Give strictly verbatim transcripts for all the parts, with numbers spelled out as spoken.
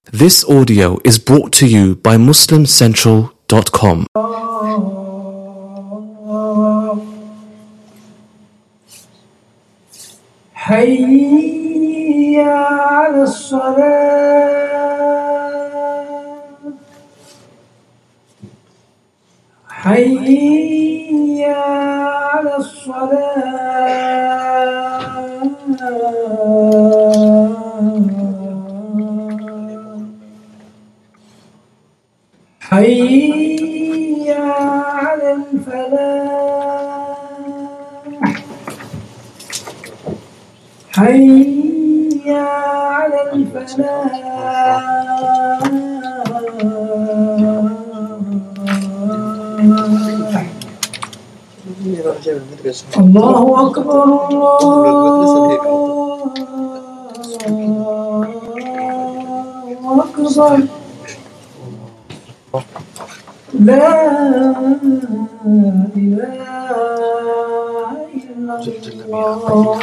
This audio is brought to you by Muslim Central dot com. حي على الصلاة حي على الصلاة حي على الفلاح حي على الفلاح الله أكبر الله أكبر لا إله إلا الله.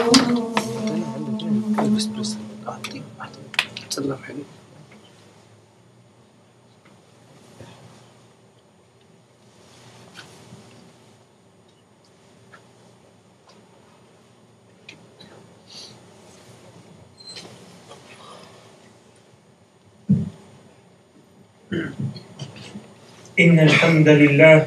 بس بس أعطي أعطي تسلم حلو. إن الحمد لله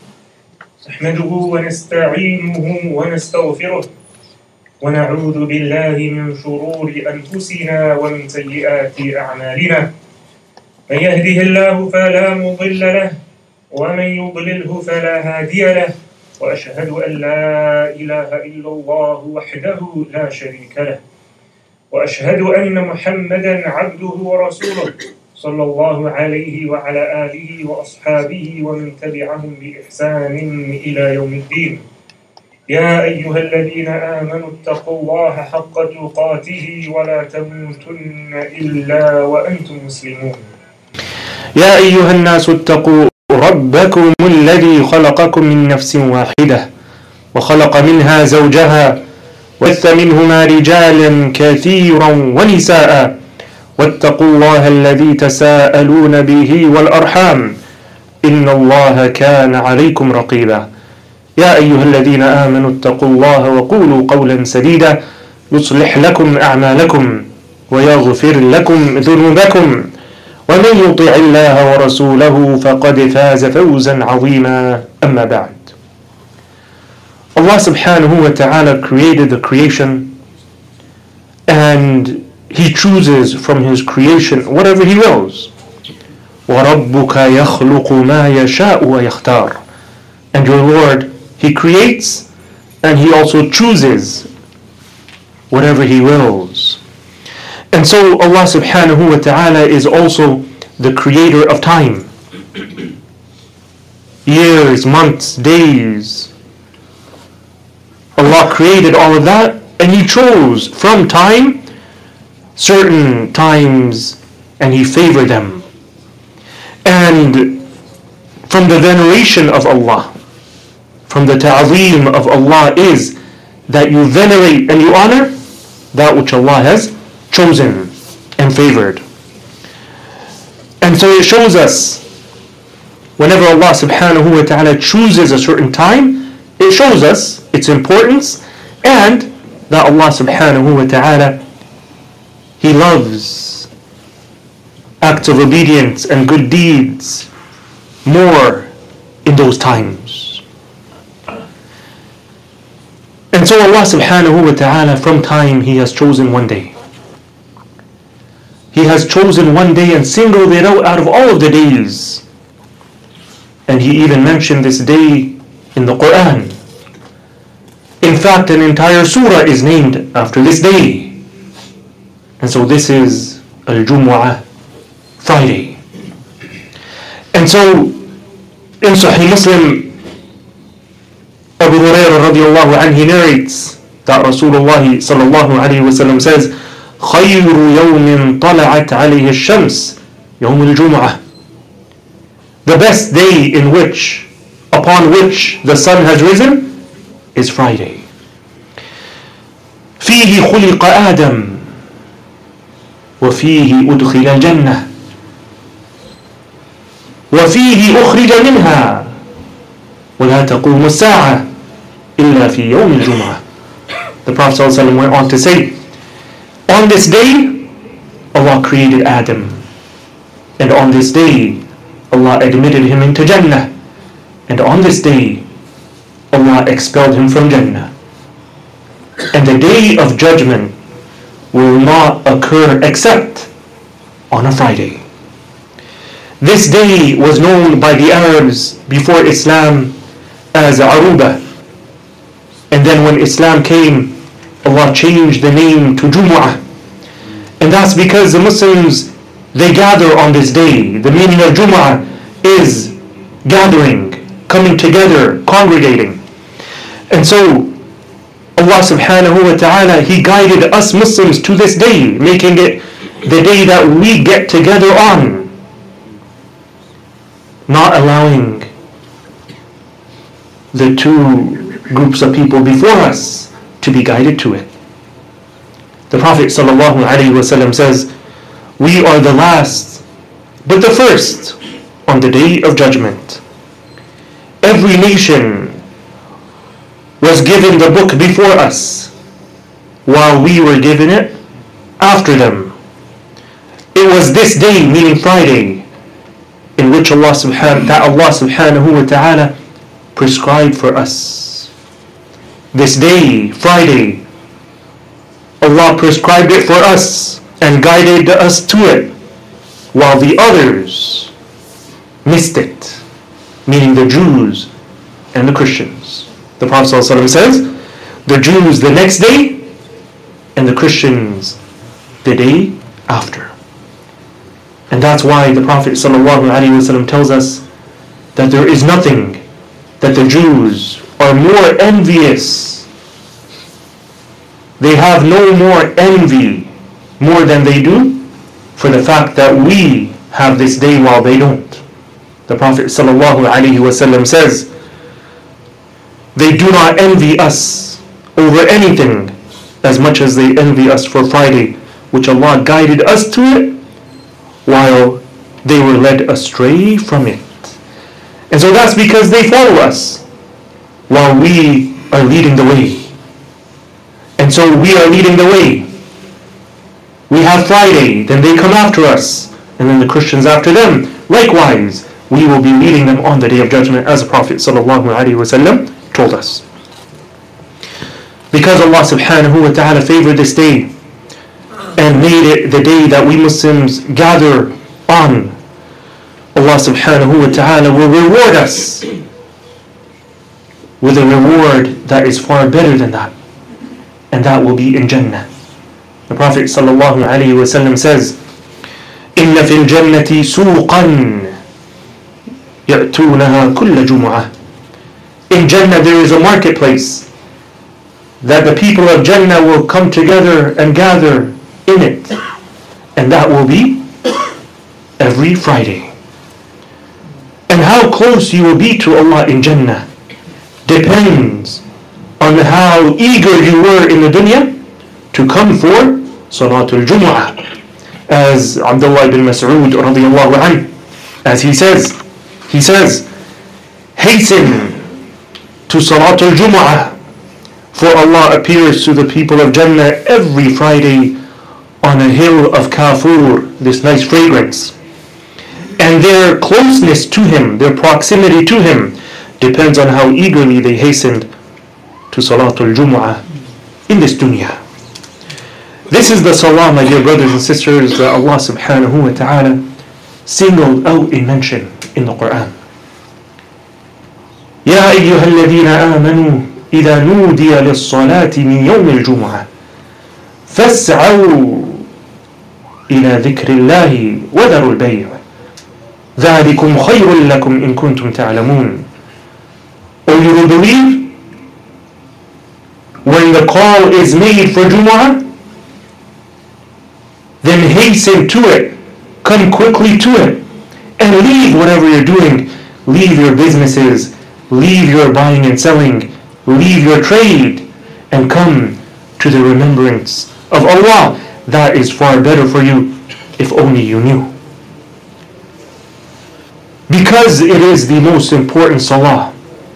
نحمده ونستعينه ونستغفره ونعوذ بالله من شرور أنفسنا ومن سيئات أعمالنا. من يهده الله فلا مضل له ومن يضلله فلا هادي له، وأشهد أن لا إله إلا الله وحده لا شريك له، وأشهد أن محمدا عبده ورسوله صلى الله عليه وعلى آله وأصحابه ومن تبعهم بإحسان إلى يوم الدين. يا أيها الذين آمنوا اتقوا الله حق تقاته ولا تموتن إلا وأنتم مسلمون. يا أيها الناس اتقوا ربكم الذي خلقكم من نفس واحدة وخلق منها زوجها وبث منهما رجالا كثيرا ونساء واتقوا الله الذي تساءلون به والأرحام إن الله كان عليكم رقيبا. يا أيها الذين آمنوا اتقوا الله وقولوا قولا سديدا يصلح لكم أعمالكم ويغفر لكم ذنوبكم ومن يطع الله ورسوله فقد فاز فوزا عظيما. أما بعد. Allah subhanahu wa ta'ala created the creation, and He chooses from His creation whatever He wills. وَرَبُّكَ يَخْلُقُ مَا يَشَاءُ وَيَخْتَارُ. And your Lord, He creates and He also chooses whatever He wills. And so Allah subhanahu wa ta'ala is also the creator of time. Years, months, days. Allah created all of that, and He chose from time certain times and He favored them. And from the veneration of Allah, from the ta'zeem of Allah, is that you venerate and you honor that which Allah has chosen and favored. And so it shows us, whenever Allah subhanahu wa ta'ala chooses a certain time, it shows us its importance, and that Allah subhanahu wa ta'ala, He loves acts of obedience and good deeds more in those times. And so Allah subhanahu wa ta'ala, from time, He has chosen one day. He has chosen one day and singled it out out of all of the days. And He even mentioned this day in the Quran. In fact, an entire surah is named after this day. And so this is Al-Jumu'ah, Friday. And so in Sahih Muslim, Abu Hurairah radiallahu anhu narrates that Rasulullah sallallahu alayhi wa sallam says, خَيْرُ يَوْمٍ طَلَعَتْ عَلَيْهِ الشَّمْسِ يَوْمُ الْجُمُعَةِ. The best day in which, upon which the sun has risen, is Friday. فيه خلق آدم وفيه أدخل الجنة وفيه أخرج منها ولا تقوم الساعة إلا في يوم الجمعة. The Prophet ﷺ went on to say, on this day Allah created Adam, and on this day Allah admitted him into Jannah, and on this day Allah expelled him from Jannah. And the day of judgment will not occur except on a Friday. This day was known by the Arabs before Islam as Aruba, and then when Islam came, Allah changed the name to Jumu'ah, and that's because the Muslims, they gather on this day. The meaning of Jumu'ah is gathering, coming together, congregating. And so Allah subhanahu wa ta'ala, He guided us Muslims to this day, making it the day that we get together on, not allowing the two groups of people before us to be guided to it. The Prophet sallallahu alaihi wasallam says, we are the last, but the first on the day of judgment. Every nation was given the book before us, while we were given it after them. It was this day, meaning Friday, in which Allah subhanahu, that Allah subhanahu wa ta'ala prescribed for us. This day, Friday, Allah prescribed it for us and guided us to it, while the others missed it, meaning the Jews and the Christians. The Prophet ﷺ says, the Jews the next day, and the Christians the day after. And that's why the Prophet ﷺ tells us that there is nothing that the Jews are more envious. They have no more envy more than they do for the fact that we have this day while they don't. The Prophet ﷺ says, they do not envy us over anything as much as they envy us for Friday, which Allah guided us to it while they were led astray from it. And so that's because they follow us while we are leading the way. And so we are leading the way. We have Friday, then they come after us, and then the Christians after them. Likewise, we will be leading them on the Day of Judgment, as the Prophet ﷺ told us. Because Allah subhanahu wa ta'ala favored this day and made it the day that we Muslims gather on, Allah subhanahu wa ta'ala will reward us with a reward that is far better than that, and that will be in Jannah. The Prophet sallallahu alaihi wasallam says, إِنَّ فِي الْجَنَّةِ سُوقًا يَأْتُونَهَا كُلَّ جُمُعَةٍ. In Jannah there is a marketplace that the people of Jannah will come together and gather in it, and that will be every Friday. And how close you will be to Allah in Jannah depends on how eager you were in the dunya to come for Salatul Jumu'ah. As Abdullah ibn Mas'ud radiyallahu anhu, as he says, he says, hasten to Salatul Jumu'ah, for Allah appears to the people of Jannah every Friday on a hill of Kafur, this nice fragrance. And their closeness to Him, their proximity to Him, depends on how eagerly they hastened to Salatul Jumu'ah in this dunya. This is the salah, my dear brothers and sisters, that Allah subhanahu wa ta'ala singled out in mention in the Quran. يَا أَيُّهَا الَّذِينَ آمَنُوا إِذَا نُودِيَ لِلصَّلَاةِ مِنْ يَوْمِ الْجُمُعَةِ فَاسْعَوْا إِلَى ذِكْرِ اللَّهِ وَذَرُوا الْبَيْعَ ذَلِكُمْ خَيْرٌ لَكُمْ إِن كُنتُمْ تَعْلَمُونَ. O you who believe, when the call is made for Jumu'ah, then hasten to it, come quickly to it, and leave whatever you're doing. Leave your businesses, leave your buying and selling, leave your trade, and come to the remembrance of Allah. That is far better for you if only you knew. because it is the most important salah,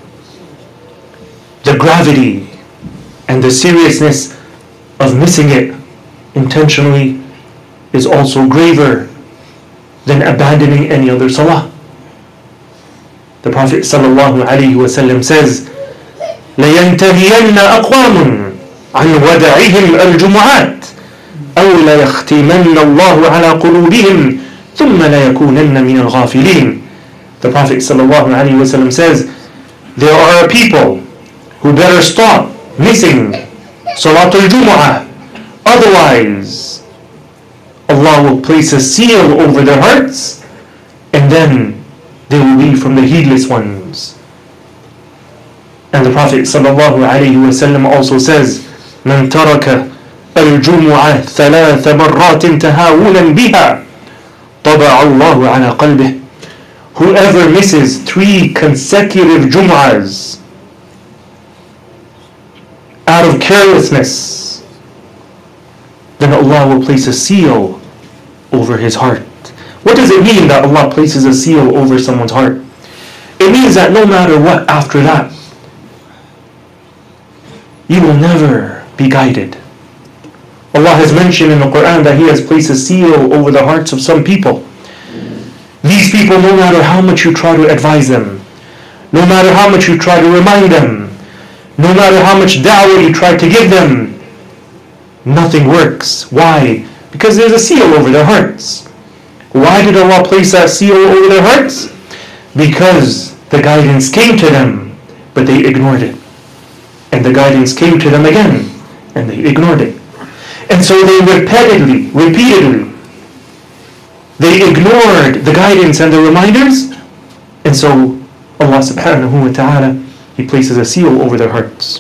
the gravity and the seriousness of missing it intentionally is also graver than abandoning any other salah. The Prophet sallallahu alaihi wasallam says, لَيَنْتَهِيَنَّ أَقْوَامٌ عَنْ وَدَعِهِمْ الْجُمُعَاتِ أَوْ لَيَخْتِمَنَّ اللَّهُ عَلَى قُلُوبِهِمْ ثُمَّ لَيَكُونَنَّ مِنَ الْغَافِلِينَ. The Prophet sallallahu alaihi wasallam says, there are people who better stop missing Salatul Jumu'ah, otherwise Allah will place a seal over their hearts, and then they will be from the heedless ones. And the Prophet sallallahu alaihi wasallam also says, من ترك الجمعة ثلاث مرات تهاونا بها طبع الله على قلبه. Whoever misses three consecutive Jum'ahs out of carelessness, then Allah will place a seal over his heart. What does it mean that Allah places a seal over someone's heart? It means that no matter what after that, you will never be guided. Allah has mentioned in the Quran that He has placed a seal over the hearts of some people. These people, no matter how much you try to advise them, no matter how much you try to remind them, no matter how much da'wah you try to give them, nothing works. Why? Because there's a seal over their hearts. Why did Allah place that seal over their hearts? Because the guidance came to them, but they ignored it. And the guidance came to them again, and they ignored it. And so they repeatedly, repeatedly, they ignored the guidance and the reminders, and so Allah subhanahu wa ta'ala, He places a seal over their hearts.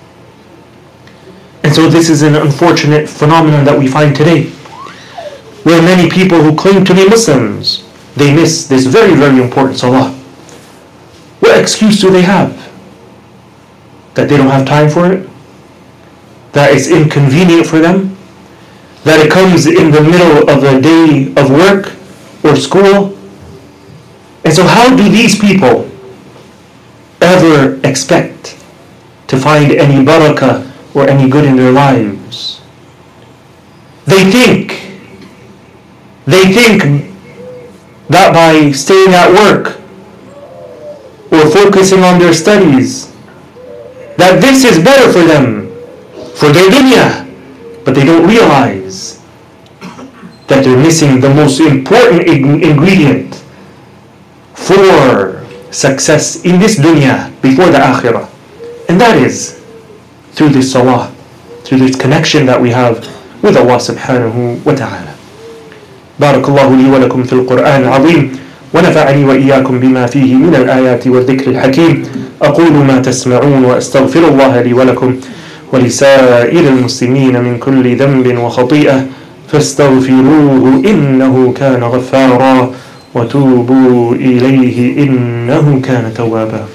And so this is an unfortunate phenomenon that we find today, where many people who claim to be Muslims, they miss this very, very important salah. What excuse do they have? That they don't have time for it? That it's inconvenient for them? That it comes in the middle of a day of work or school? And so how do these people ever expect to find any barakah or any good in their lives? They think, they think that by staying at work or focusing on their studies, that this is better for them, for their dunya, but they don't realize that they're missing the most important ingredient for success in this dunya before the akhirah, and that is through this salah, through this connection that we have with Allah subhanahu wa ta'ala. Barakallahu li wa lakum fil Qur'an al-azim wa nafa'ani wa iyyakum bima fihi min al-ayati wa dhikr al-hakim. aqulu ma tasma'un wa astaghfirullaha li wa lakum wa li sa'ir al-muslimin min kulli dhanbin wa khati'ah fastaghfiruhu innahu kana ghaffara وتوبوا إليه إنه كان توابا.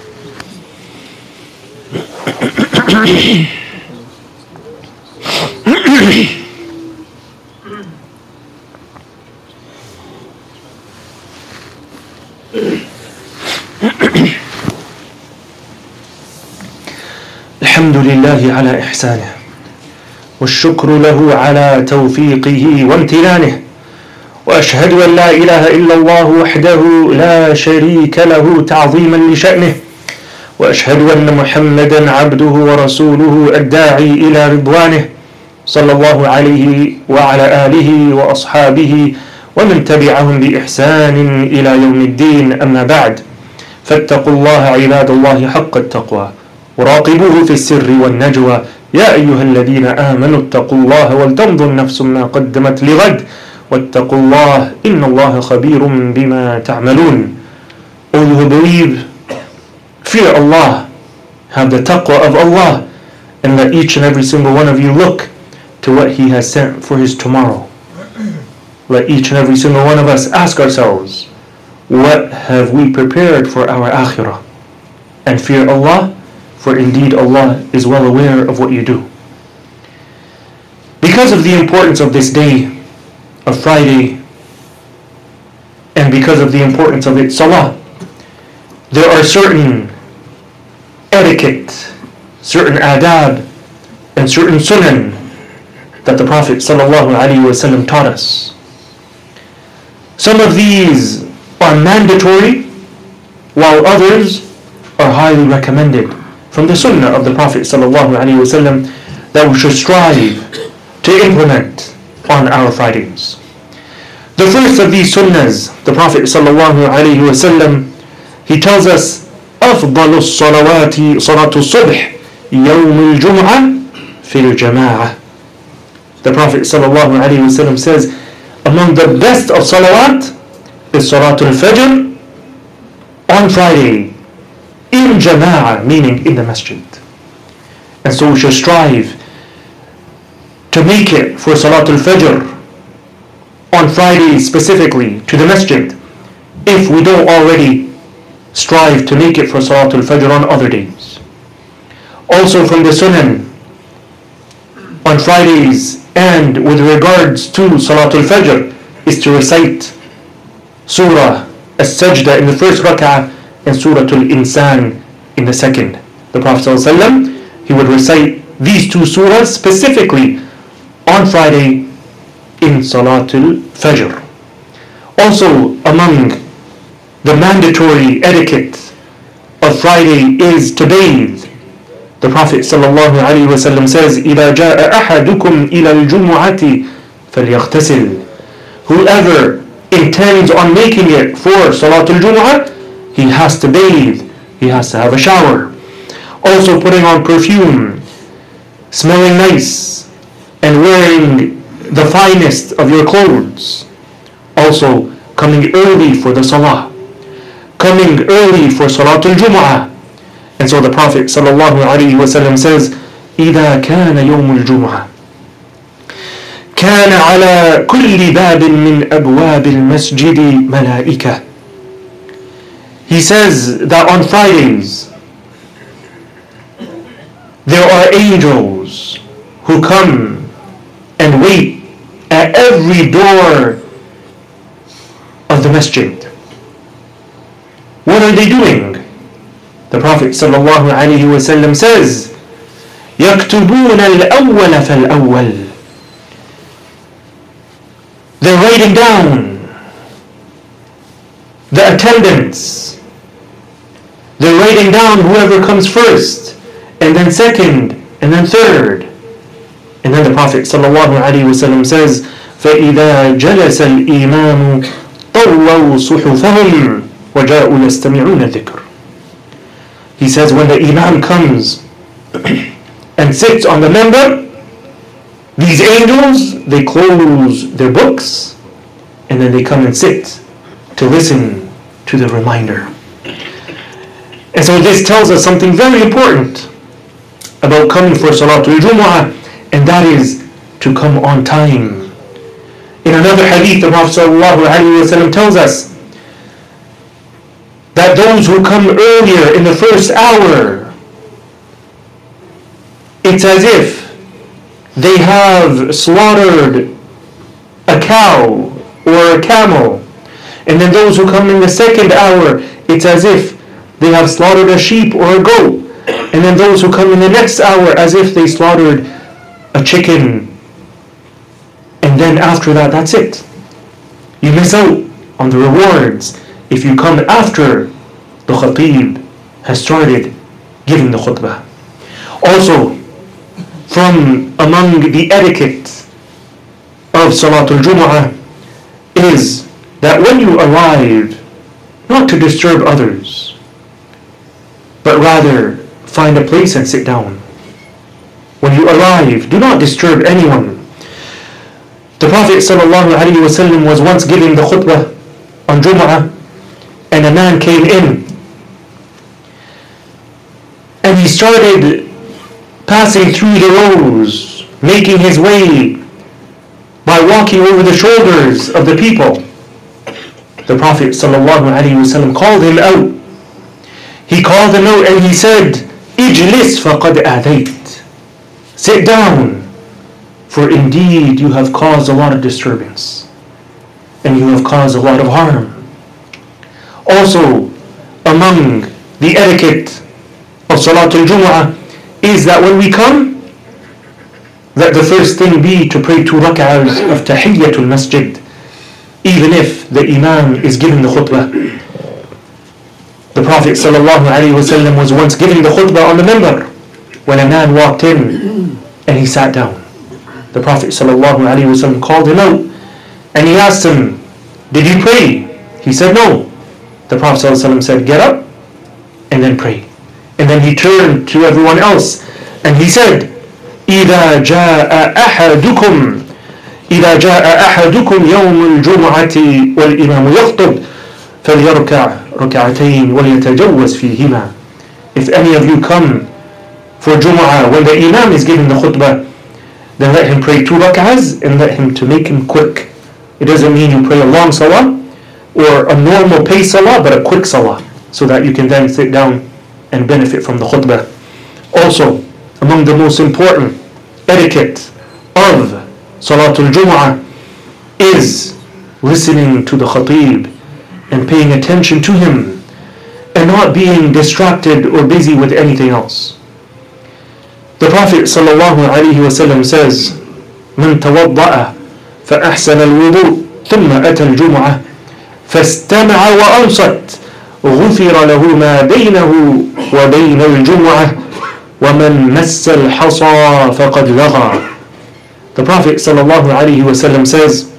الحمد لله على إحسانه والشكر له على توفيقه وامتنانه وأشهد أن لا إله إلا الله وحده لا شريك له تعظيما لشأنه وأشهد أن محمدا عبده ورسوله الداعي إلى رضوانه صلى الله عليه وعلى آله وأصحابه ومن تبعهم بإحسان إلى يوم الدين. أما بعد، فاتقوا الله عباد الله حق التقوى وراقبوه في السر والنجوى. يا أيها الذين آمنوا اتقوا الله ولتنظر نفس ما قدمت لغد واتقوا الله إن الله خبير بما تعملون. All who believe, fear Allah, have the taqwa of Allah, and let each and every single one of you look to what He has sent for His tomorrow. Let each and every single one of us ask ourselves, what have we prepared for our akhirah? And fear Allah, for indeed Allah is well aware of what you do. Because of the importance of this day of Friday, and because of the importance of its salah, there are certain etiquette, certain adab, and certain sunan that the Prophet ﷺ taught us. Some of these are mandatory, while others are highly recommended from the sunnah of the Prophet ﷺ that we should strive to implement on our Fridays. The first of these sunnahs, the Prophet ﷺ, he tells us, أفضل الصلوات صلاة الصبح يوم الجمعة في الجماعة. The Prophet ﷺ says, among the best of salawat is Salatul Fajr on Friday, in Jama'ah, meaning in the masjid. And so we should strive to make it for Salatul Fajr on Friday specifically to the masjid, if we don't already strive to make it for Salatul Fajr on other days. Also from the Sunan, on Fridays and with regards to Salatul Fajr, is to recite Surah As-Sajda in the first rak'ah and Surah Al-Insan in the second. The Prophet ﷺ, he would recite these two surahs specifically on Friday in Salatul Fajr. Also among the mandatory etiquette of Friday is to bathe. The Prophet ﷺ says, إِذَا جَاءَ أَحَدُكُمْ إِلَى الْجُمُعَةِ فَلْيَغْتَسِلْ. Whoever intends on making it for Salatul Jumu'ah, he has to bathe, he has to have a shower. Also putting on perfume, smelling nice, and wearing the finest of your clothes. Also coming early for the Salah, coming early for Salatul Jumu'ah. And so the Prophet ﷺ says, إِذَا كَانَ يَوْمُ الْجُمُعَةِ كان على كل باب من أبواب المسجد ملائكة. He says that on Fridays there are angels who come and wait at every door of the masjid. What are they doing? The Prophet ﷺ says, يكتبون الأول فالأول. They're writing down the attendance. They're writing down whoever comes first, and then second, and then third. And then the Prophet ﷺ says, فَإِذَا جَلَسَ الْإِمَامُ طَوَّوْا صُحُفَهُمْ وَجَاءُوا يَسْتَمِعُونَ الذِّكْرَ. He says, when the Imam comes and sits on the minbar, these angels, they close their books and then they come and sit to listen to the reminder. And so this tells us something very important about coming for Salatul Jumu'ah, and that is to come on time. In another hadith, the Prophet ﷺ tells us that those who come earlier in the first hour, it's as if they have slaughtered a cow or a camel. And then those who come in the second hour, it's as if they have slaughtered a sheep or a goat. And then those who come in the next hour, as if they slaughtered a chicken. And then after that, that's it. You miss out on the rewards if you come after the khatib has started giving the khutbah. Also, from among the etiquette of Salatul Jumu'ah is that when you arrive, not to disturb others, but rather find a place and sit down. When you arrive, do not disturb anyone. The Prophet ﷺ was once giving the khutbah on Jumu'ah, and a man came in and he started passing through the rows, making his way by walking over the shoulders of the people. The Prophet ﷺ called him out. He called him out and he said, Ijlis faqad adayt. Sit down, for indeed you have caused a lot of disturbance and you have caused a lot of harm. Also, among the etiquette of Salatul Jumu'ah is that when we come, that the first thing be to pray two rak'ahs of Tahiyyatul Masjid, even if the Imam is giving the khutbah. The Prophet ﷺ was once giving the khutbah on the minbar when a man walked in and he sat down. The Prophet ﷺ called him out and he asked him, "Did you pray?" He said, "No." The Prophet ﷺ said, "Get up and then pray." And then he turned to everyone else and he said, إِذَا جَاءَ أَحَدُكُمْ إِذَا جَاءَ أَحَدُكُمْ يَوْمُ الْجُمْعَةِ وَالْإِمَامُ يَخْطُبُ فَلْيَرْكَعْ رَكْعَتَيْنِ وَلْيَتَجَوَّزْ فِيهِمَا. If any of you come for Jumu'ah when the Imam is giving the khutbah, then let him pray two rak'ahs and let him to make him quick. It doesn't mean you pray a long salah or a normal pace salah, but a quick salah, so that you can then sit down and benefit from the khutbah. Also, among the most important etiquette of Salatul Jumu'ah is listening to the khatib and paying attention to him and not being distracted or busy with anything else. The Prophet sallallahu alaihi wasallam says, "Man tawadda'a fa ahsana al-wudu' thumma ata al-jumu'ah fastama'a wa ansat ghufira lahu ma baynahu wa bayna al-jumu'ah wa man massa al-hasa faqad lagha." The Prophet sallallahu alaihi wasallam says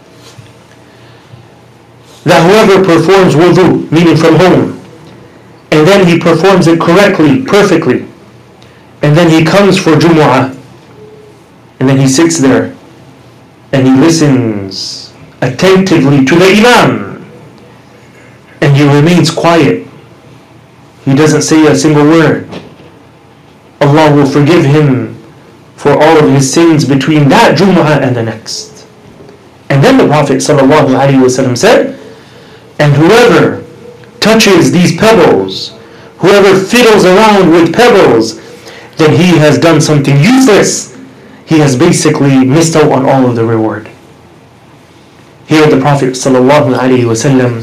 that whoever performs wudu, meaning from home, and then he performs it correctly, perfectly, and then he comes for Jumu'ah, and then he sits there and he listens attentively to the Imam and he remains quiet, he doesn't say a single word, Allah will forgive him for all of his sins between that Jumu'ah and the next. And then the Prophet ﷺ said, and whoever touches these pebbles, whoever fiddles around with pebbles, then he has done something useless. He has basically missed out on all of the reward. Here the Prophet ﷺ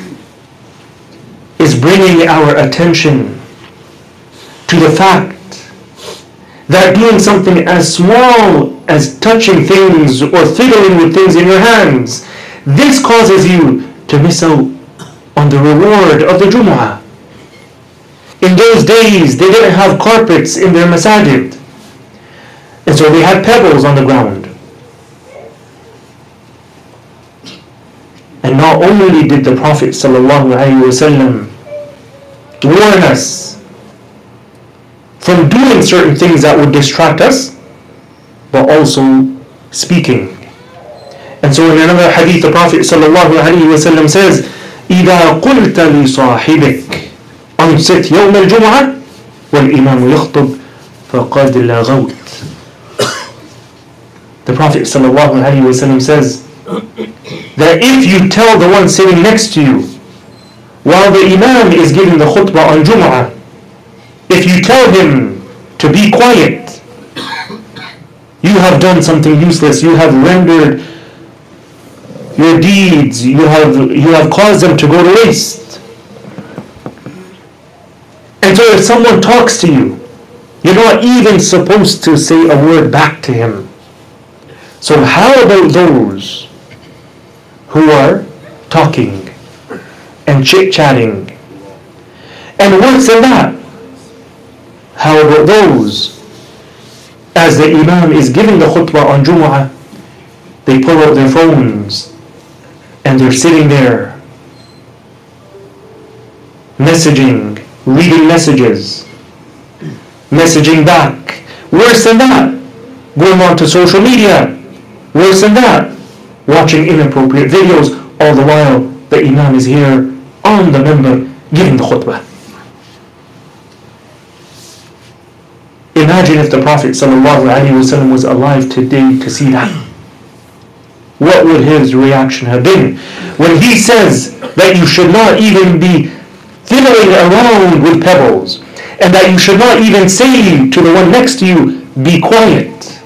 is bringing our attention to the fact that doing something as small as touching things or fiddling with things in your hands, this causes you to miss out on the reward of the Jumu'ah. In those days, they didn't have carpets in their masajid, and so they had pebbles on the ground. And not only did the Prophet ﷺ warn us from doing certain things that would distract us, but also speaking. And so in another hadith, the Prophet ﷺ says, إِذَا قُلْتَ لِصَاحِبِكَ أَنْصِتْ يَوْمَ الْجُمْعَةِ وَالْإِمَامُ يَخْطُبُ فَقَدْ لَغَوْتَ. The Prophet ﷺ says that if you tell the one sitting next to you while the Imam is giving the khutbah on Jumu'ah, if you tell him to be quiet, you have done something useless. You have rendered your deeds, you have you have caused them to go to waste. And so if someone talks to you, you're not even supposed to say a word back to him. So how about those who are talking and chit-chatting? And worse than that, how about those, as the Imam is giving the khutbah on Jumu'ah, they pull out their phones and they're sitting there messaging, reading messages, messaging back. Worse than that, going on to social media. Worse than that, watching inappropriate videos, all the while the Imam is here on the minbar giving the khutbah. Imagine if the Prophet ﷺ was alive today to see that. What would his reaction have been when he says that you should not even be fiddling around with pebbles, and that you should not even say to the one next to you, be quiet?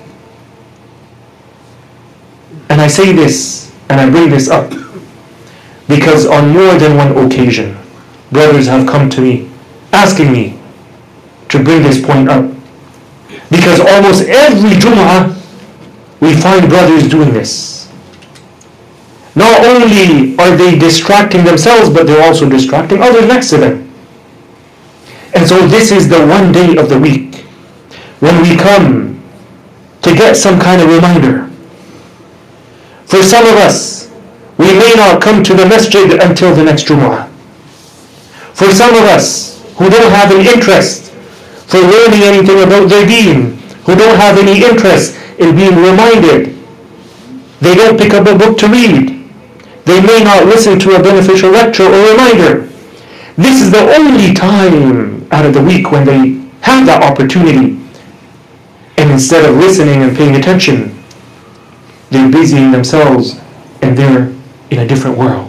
And I say this, and I bring this up, because on more than one occasion, brothers have come to me asking me to bring this point up. Because almost every Jum'ah we find brothers doing this. Not only are they distracting themselves, but they're also distracting others next to them. And so this is the one day of the week when we come to get some kind of reminder. For some of us, we may not come to the masjid until the next Jum'ah. For some of us who don't have an interest for learning anything about their deen, who don't have any interest in being reminded, they don't pick up a book to read, they may not listen to a beneficial lecture or reminder. This is the only time out of the week when they have that opportunity. And instead of listening and paying attention, they're busying themselves and they're in a different world.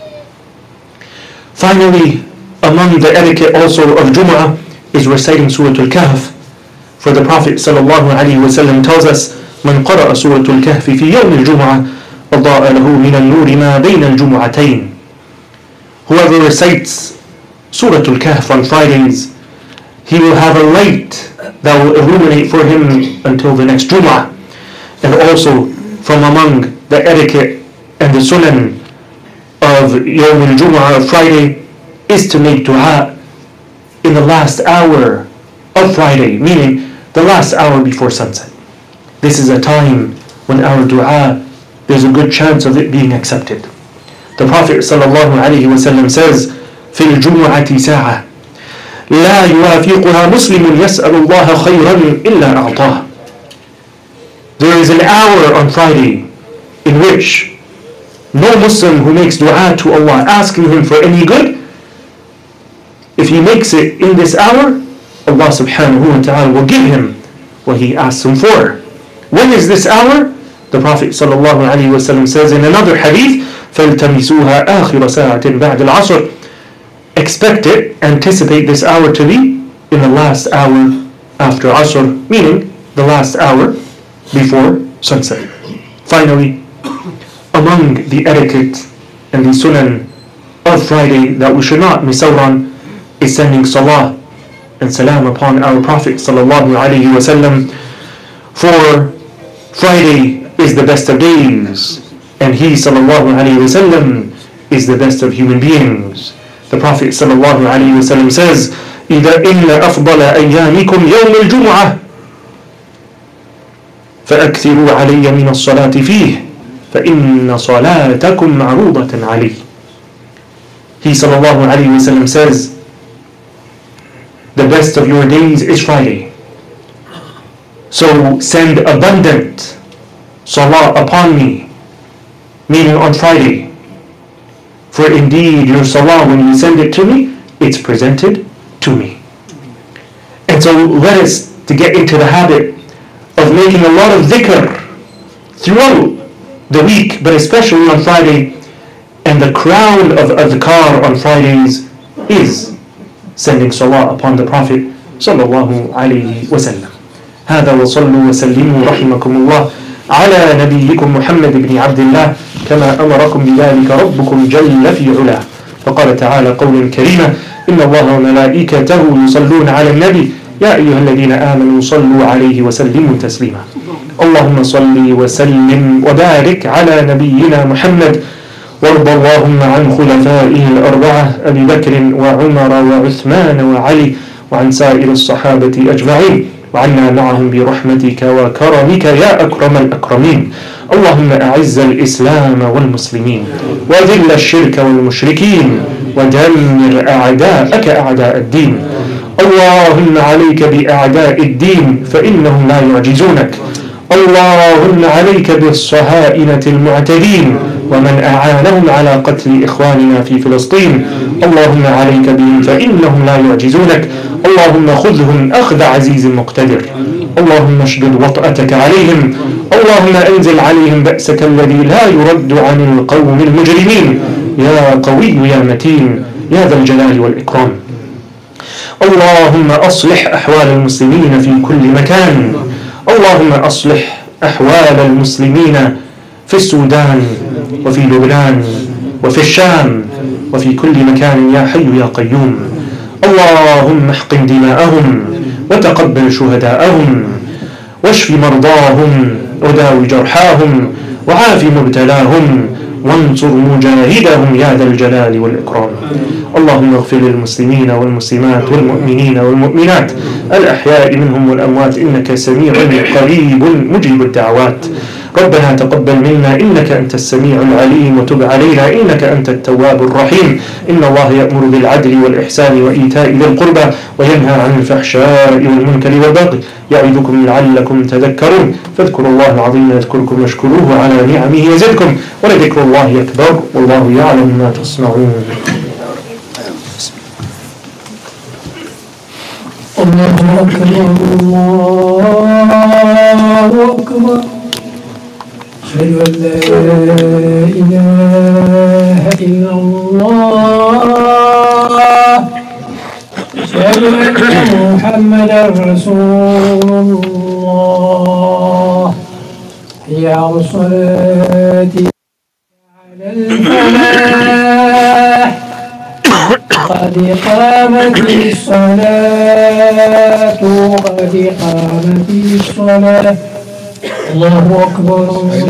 Finally, among the etiquette also of Jum'ah is reciting Surah Al-Kahf. For the Prophet sallallahu alaihi wasallam tells us, "Man qara'a Surah Al-Kahf fi yawm al-Jum'ah, أضاء له من النور ما بين الجمعتين." Whoever recites Surah Al-Kahf on Fridays, he will have a light that will illuminate for him until the next Jum'ah. And also from among the etiquette and the sunan of Yawm al-Jum'ah, of Friday, is to make dua in the last hour of Friday, meaning the last hour before sunset. This is a time when our dua, there's a good chance of it being accepted. The Prophet sallallahu alaihi wasallam says, "في الجمعة ساعة لا يوافقها مسلم يسأل الله خيرا إلا أعطاه." There is an hour on Friday in which no Muslim who makes dua to Allah asking Him for any good, if he makes it in this hour, Allah subhanahu wa ta'ala will give him what he asks Him for. When is this hour? The Prophet sallallahu alaihi wasallam says in another hadith, فَالْتَمِسُوهَا آخِرَ سَاعَةٍ بَعْدَ الْعَصْرِ. Expect it, anticipate this hour to be in the last hour after Asr, meaning the last hour before sunset. Finally, among the etiquette and the sunan of Friday that we should not miss out on is sending salah and salam upon our Prophet sallallahu alaihi wasallam. For Friday is the best of days, and he sallallahu alaihi wasallam is the best of human beings. The Prophet sallallahu alaihi wasallam says, إِذَا إِنَّ أَفْضَلَ أَيَّامِكُمْ يَوْمُ الْجُمُعَةِ فَأَكْثِرُوا عَلَيَّ مِنَ الصَّلَاةِ فِيهِ فَإِنَّ صَلَاتَكُمْ مَعْرُوضَةً عَلَيْهِ. He sallallahu alaihi wasallam says, the best of your days is Friday. So send abundant salah upon me, meaning on Friday. For indeed your salah, when you send it to me, it's presented to me. And so let us to get into the habit of making a lot of dhikr throughout the week, but especially on Friday. And the crown of adhkar on Fridays is sending salah upon the Prophet sallallahu alayhi wa sallam. هذا وصلوا وسلموا رحمكم الله على نبيكم محمد بن عبد الله كما أمركم بذلك ربكم جل في علاه. فقال تعالى قولا كريما: إن الله وملائكته يصلون على النبي يا أيها الذين آمنوا صلوا عليه وسلموا تسليما. اللهم صل وسلم وبارك على نبينا محمد، وارض اللهم عن خلفائه الأربعة أبي بكر وعمر وعثمان وعلي وعن سائر الصحابة أجمعين، وعنا معهم برحمتك وكرمك يا أكرم الأكرمين. اللهم أعز الإسلام والمسلمين وذل الشرك والمشركين ودمر أعداءك أعداء الدين. اللهم عليك بأعداء الدين فإنهم لا يعجزونك. اللهم عليك بالصهاينة المعتدين ومن أعانهم على قتل إخواننا في فلسطين. اللهم عليك بهم فإنهم لا يعجزونك. اللهم خذهم أخذ عزيز مقتدر. اللهم اشدد وطأتك عليهم. اللهم أنزل عليهم بأسك الذي لا يرد عن القوم المجرمين. يا قوي يا متين يا ذا الجلال والإكرام. اللهم أصلح أحوال المسلمين في كل مكان. اللهم أصلح أحوال المسلمين في السودان وفي لبنان وفي الشام وفي كل مكان يا حي يا قيوم. اللهم احقن دماءهم وتقبل شهداءهم واشف مرضاهم وداوي جرحاهم وعاف مبتلاهم وانصر مجاهدهم يا ذا الجلال والإكرام. اللهم اغفر للمسلمين والمسلمات والمؤمنين والمؤمنات الأحياء منهم والأموات إنك سميع قريب مجيب الدعوات. ربنا تقبل منا إنك أنت السميع العليم وتب علينا إنك أنت التواب الرحيم. إن الله يأمر بالعدل والإحسان وإيتاء ذي القربى وينهى عن الفحشاء والمنكر والبغي يعظكم لعلكم تذكرون. فاذكروا الله العظيم يذكركم واشكروه على نعمه يزدكم ولذكر الله أكبر والله يعلم ما تصنعون. الله أكبر الله أكبر أشهد أن لا إله إلا الله أشهد أن محمدا رسول الله. حي على الصلاة على الفلاح قد قامت الصلاة قد قامت الصلاة. الله أكبر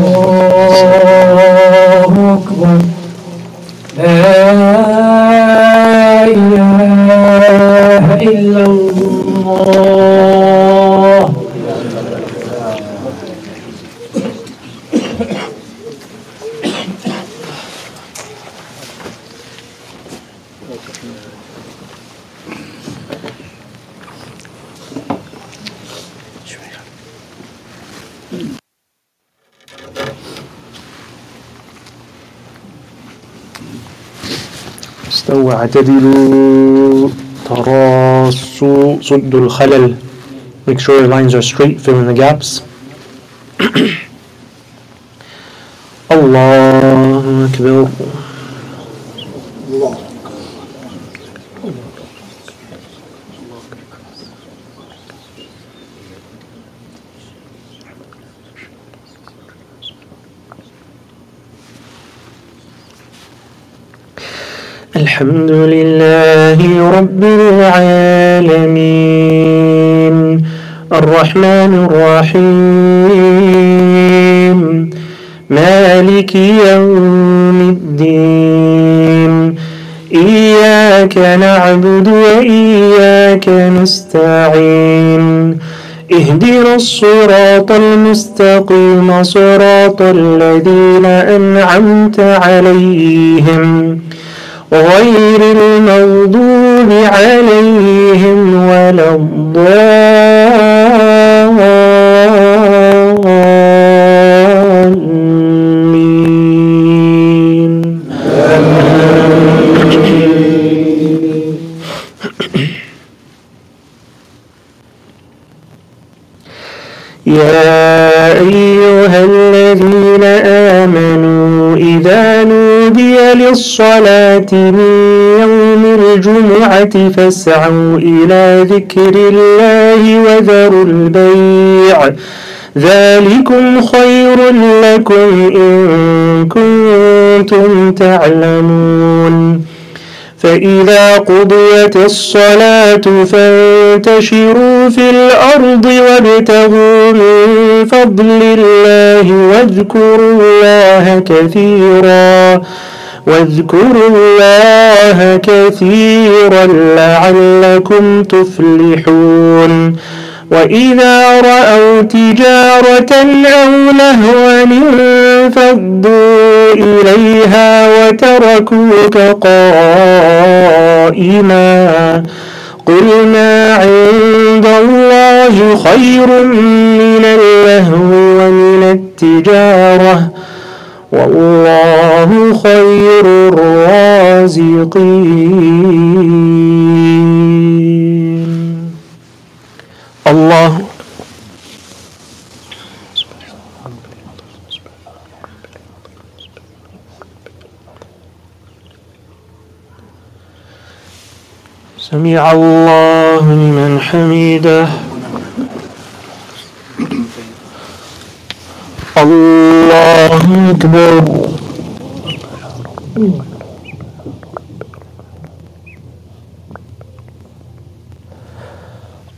الله أكبر لا إله إلا الله. استووا اعتدلوا تراصوا صدوا الخلل. Make sure your lines are straight, fill in the gaps. Allahu Akbar. الحمد لله رب العالمين الرحمن الرحيم مالك يوم الدين إياك نعبد وإياك نستعين اهدنا الصراط المستقيم صراط الذين أنعمت عليهم غير المغضوب عليهم ولا الضالين. يا أيها الذين آمنوا إذا نودي للصلاة من يوم الجمعة فاسعوا إلى ذكر الله وذروا البيع ذلكم خير لكم إن كنتم تعلمون. فإذا قضيت الصلاة فانتشروا في الأرض وابتغوا من فضل الله واذكروا الله كثيرا واذكروا الله كثيرا لعلكم تفلحون. وإذا رأوا تجارة أو لهوا انفضوا إليها وتركوك قائما قل ما عند الله خير من اللهو ومن التجارة والله خير الرازقين. الله سمع الله لمن حمده. الله أكبر.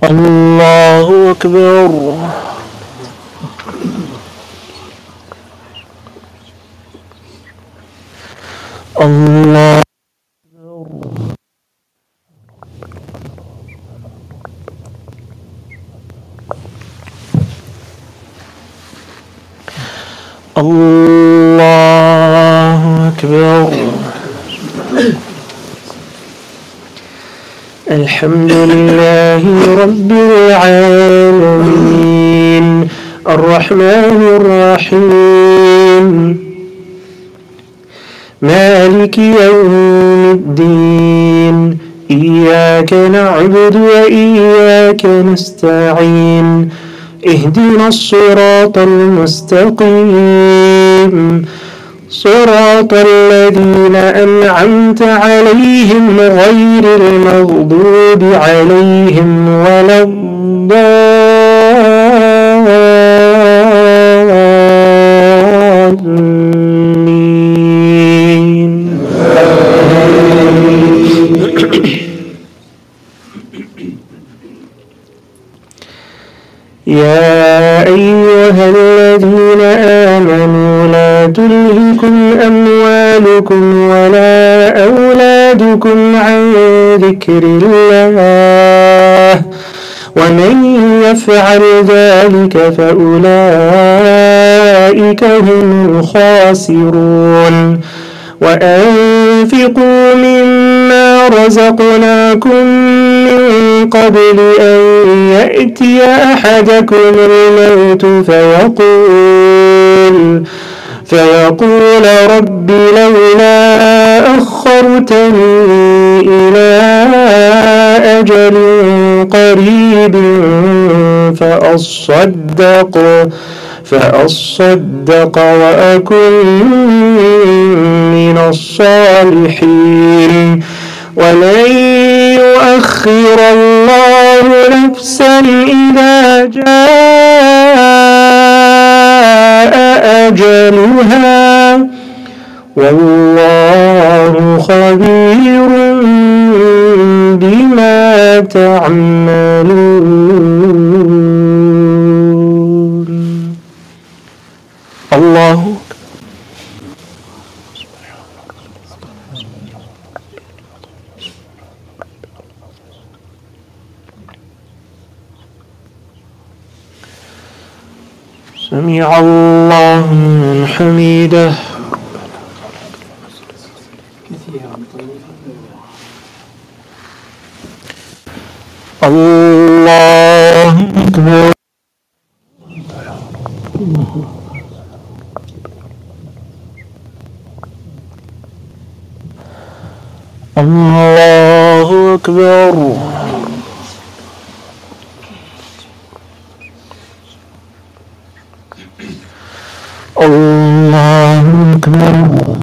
الله أكبر. الله الله أكبر. الحمد لله رب العالمين الرحمن الرحيم مالك يوم الدين إياك نعبد وإياك نستعين اهدنا الصراط المستقيم صراط الذين أنعمت عليهم غير المغضوب عليهم ولا الضالين. يا أيها الذين آمنوا لا تلهكم أموالكم ولا أولادكم عن ذكر الله ومن يفعل ذلك فأولئك هم الخاسرون. وأنفقوا مما رزقناكم من قبل أن يأتي أحدكم الموت فيقول فيقول رب لولا أخرتني إلى أجل قريب فأصدق فأصدق وأكن من الصالحين ولن يؤخر الله نفسا إذا جاء أجلها والله خبير بما تعملون. الله سمع الله من حميده. الله أكبر. الله أكبر. الله أكبر.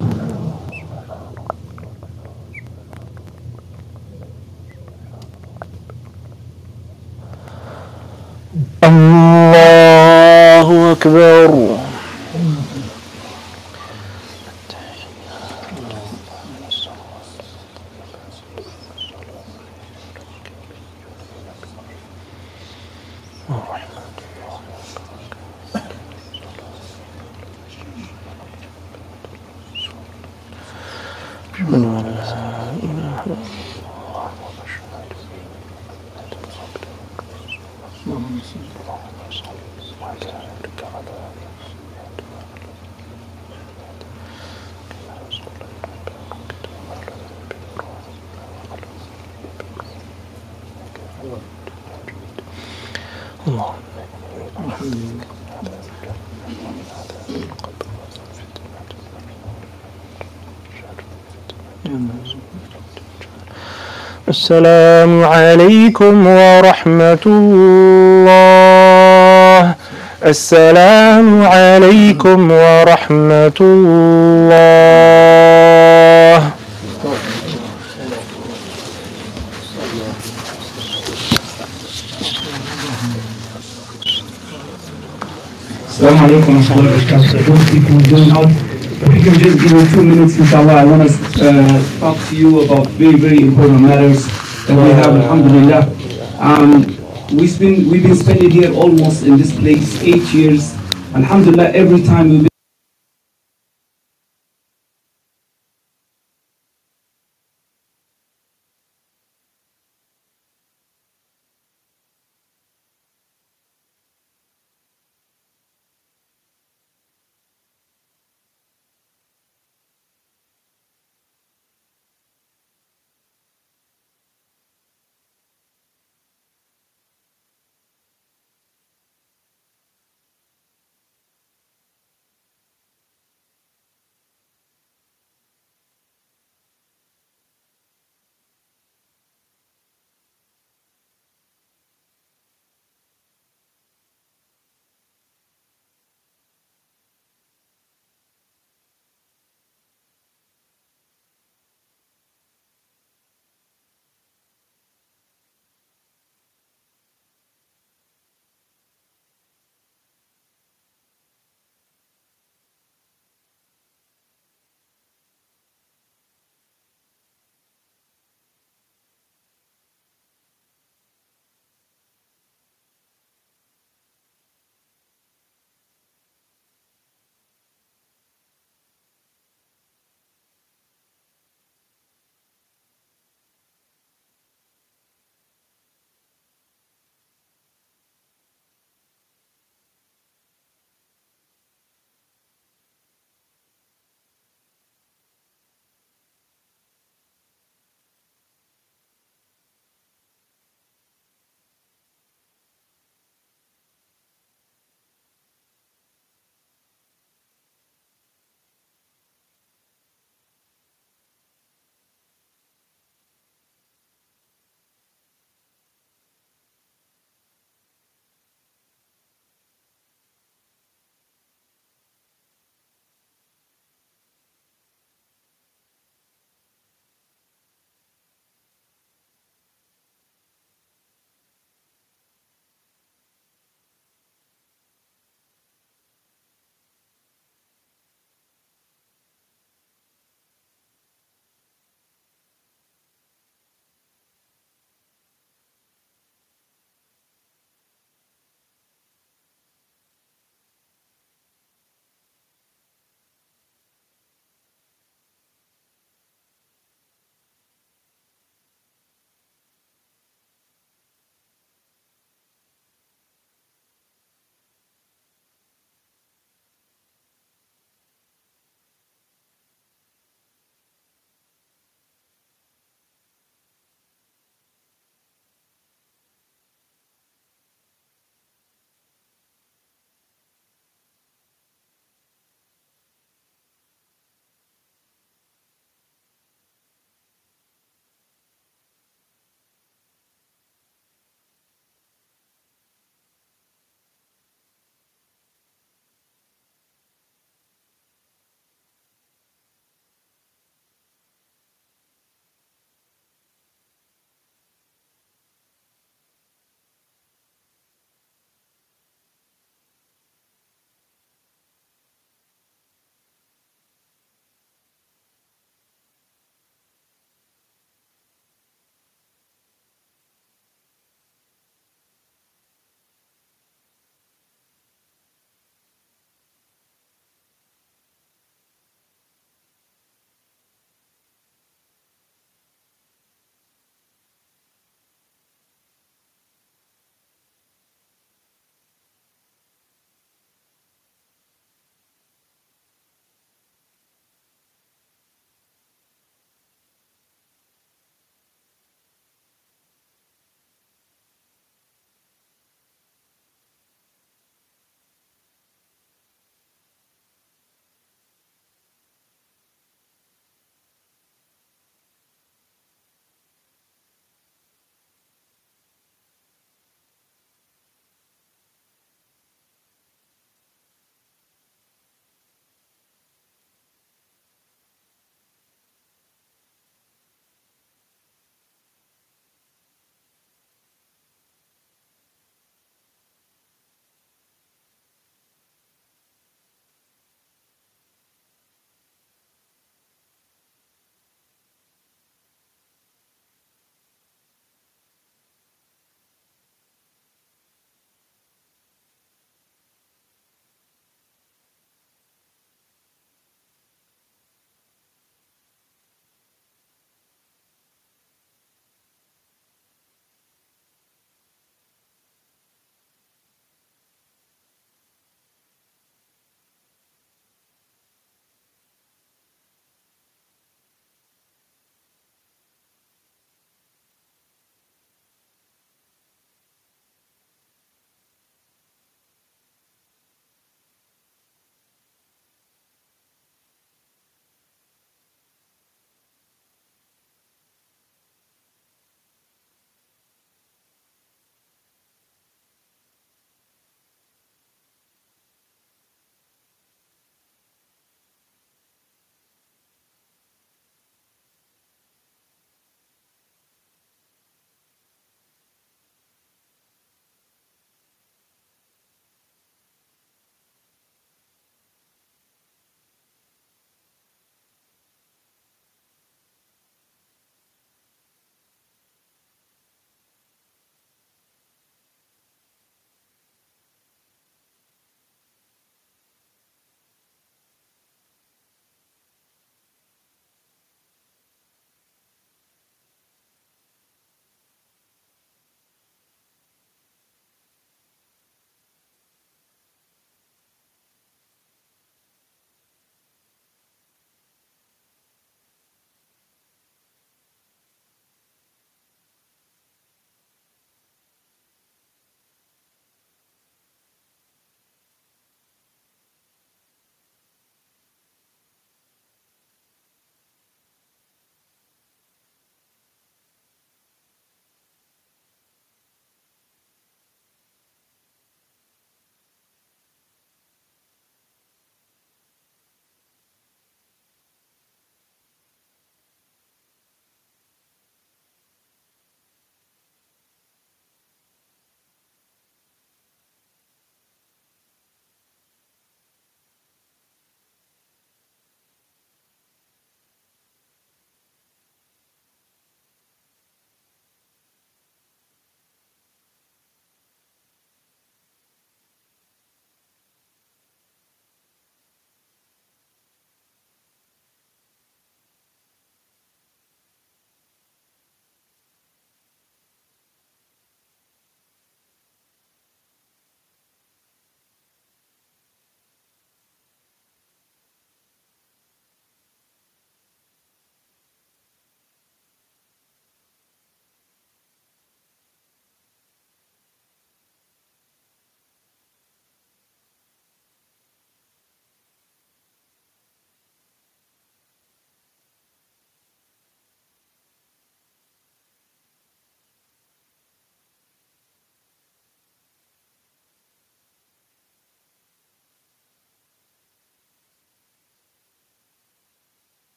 الله أكبر. السلام عليكم ورحمة الله. السلام عليكم ورحمة الله. Assalamu alaikum wa rahmatullahi wa barakatuh. Those people who join out, if you can just give me two minutes, inshallah, I want to uh, talk to you about very, very important matters that we have, alhamdulillah. Um, we've been, we've been spending here almost in this place eight years. Alhamdulillah, every time we've been